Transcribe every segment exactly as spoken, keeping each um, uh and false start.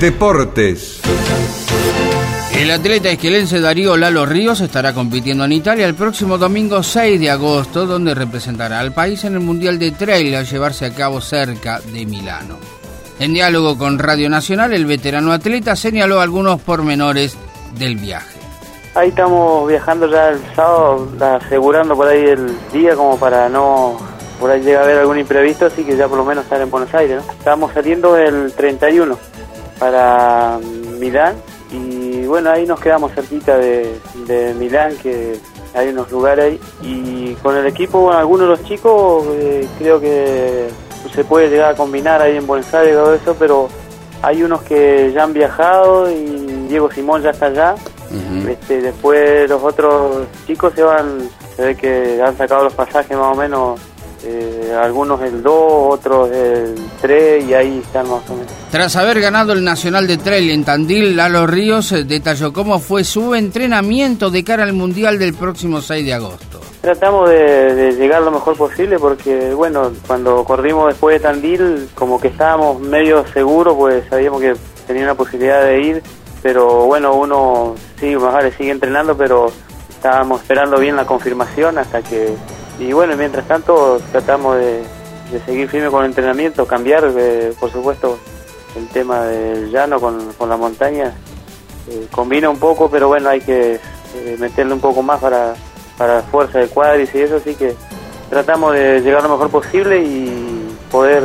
Deportes. El atleta esquelense Darío Lalo Ríos estará compitiendo en Italia el próximo domingo seis de agosto, donde representará al país en el Mundial de Trail a llevarse a cabo cerca de Milano. En diálogo con Radio Nacional, el veterano atleta señaló algunos pormenores del viaje. Ahí estamos viajando ya el sábado, asegurando por ahí el día como para no por ahí llegar a haber algún imprevisto, así que ya por lo menos estar en Buenos Aires, ¿no? Estamos saliendo el treinta y uno para Milán y bueno, ahí nos quedamos cerquita de, de Milán, que hay unos lugares ahí, y con el equipo, bueno, algunos de los chicos eh, creo que se puede llegar a combinar ahí en Buenos Aires y todo eso, pero hay unos que ya han viajado y Diego Simón ya está allá. Uh-huh. Este, después los otros chicos se van, se ve que han sacado los pasajes más o menos, eh, algunos el dos, otros el tres, y ahí están más o menos. Tras haber ganado el Nacional de Trail en Tandil, Lalo Ríos detalló cómo fue su entrenamiento de cara al Mundial del próximo seis de agosto. Tratamos de, de llegar lo mejor posible porque, bueno, cuando corrimos después de Tandil, como que estábamos medio seguros, pues sabíamos que tenía una posibilidad de ir, pero bueno, uno sigue, más vale, sigue entrenando, pero estábamos esperando bien la confirmación hasta que... Y bueno, mientras tanto tratamos de, de seguir firme con el entrenamiento, cambiar, eh, por supuesto, el tema del llano con, con la montaña. Eh, combina un poco, pero bueno, hay que eh, meterle un poco más para... para fuerza de cuádriceps y eso, así que tratamos de llegar lo mejor posible y poder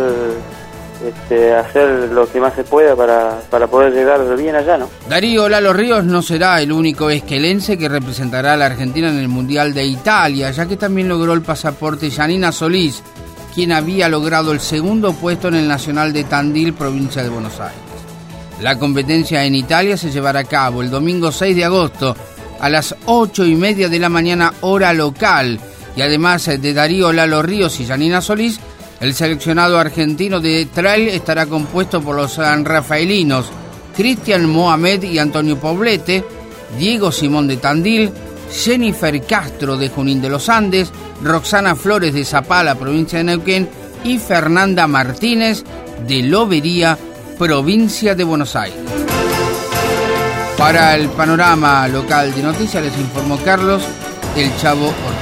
este, hacer lo que más se pueda para, para poder llegar bien allá, ¿no? Darío Lalo Ríos no será el único esquelense que representará a la Argentina en el Mundial de Italia, ya que también logró el pasaporte Yanina Solís, quien había logrado el segundo puesto en el Nacional de Tandil, provincia de Buenos Aires. La competencia en Italia se llevará a cabo el domingo seis de agosto, a las ocho y media de la mañana hora local, y además de Darío Lalo Ríos y Yanina Solís, el seleccionado argentino de trail estará compuesto por los sanrafaelinos Cristian Mohamed y Antonio Poblete, Diego Simón de Tandil, Jennifer Castro de Junín de los Andes, Roxana Flores de Zapala, provincia de Neuquén, y Fernanda Martínez de Lobería, provincia de Buenos Aires. Para el panorama local de noticias les informó Carlos El Chavo Ortiz.